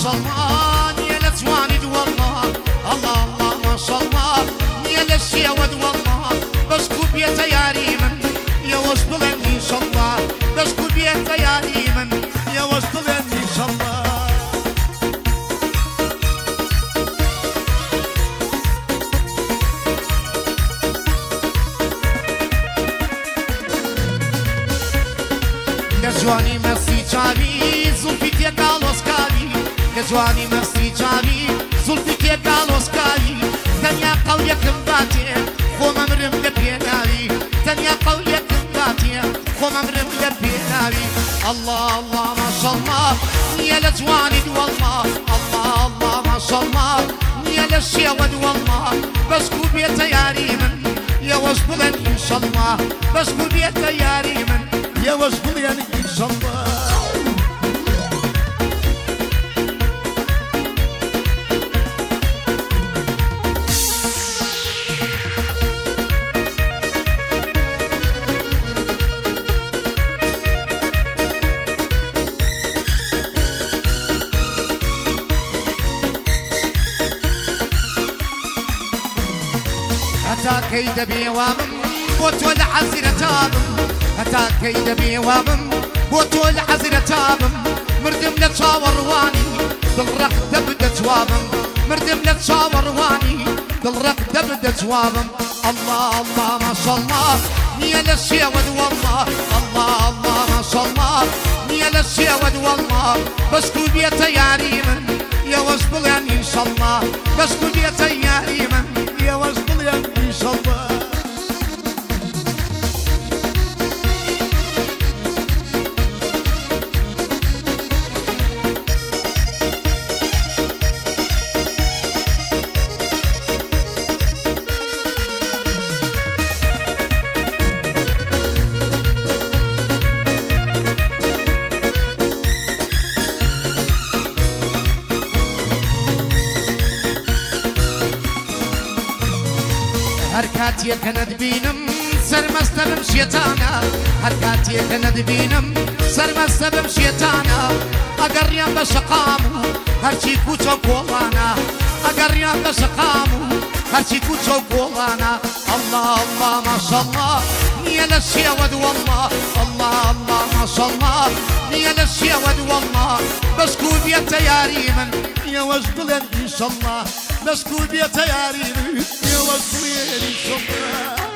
شاء الله يا لزواني والله الله الله ما شاء الله يا للشيود والله بشكو بيت يا ريمن يا وصبلن ان شاء الله بشكو بيت يا ريمن يا وصبلن ان شاء الله لجواني مسي چاوی زلفی تێکاڵۆز کاوی لجواني مسي چاوی زلفی تێکاڵۆز کاوی تەنیا قەڵیەکم باتێ خۆمە مرم لە پێناوی تەنیا قەڵیەکم باتێ خۆمە مرم لە پێناوی الله الله ما شاء الله نیە لە جوانیت والله الله الله ما شاء الله نیە لە شێوەت والله بەشکو بێتە یاری من یەوەش بڵێن ئینشەڵڵا بەشکو بێتە یاری من يواش بلياني إن شاء الله هتا كيد بيوامم وتولى حزينة تابم هتا كيد بيوامم بوتول حزينة تابم مردم لتشاور واني دلرق دبدة جوابم مردم لتشاور واني دلرق دبدة جوابم الله الله ما شاء الله نيا للشيود والله الله الله ما شاء الله نيا للشيود والله بشكو بيت يا ريمن يا وجبليان ان شاء الله بشكو بيت يا ريمن يا وجبليان ان شاء الله هر کاتیک ندبینم سرمستم شیطانا هر کاتیک ندبینم سرمستم شیطانا اگر ریان بشقامو هرچی کوچو کولانا اگر ریان بشقامو هرچی کوچو کولانا الله الله ما شاء الله نيا للشيود والله الله الله ما شاء الله نيا للشيود والله بشكو بيت يا ريمن يا وجبلن ان شاء الله بشكو بيت يا ريمن يا وجبلن ان شاء الله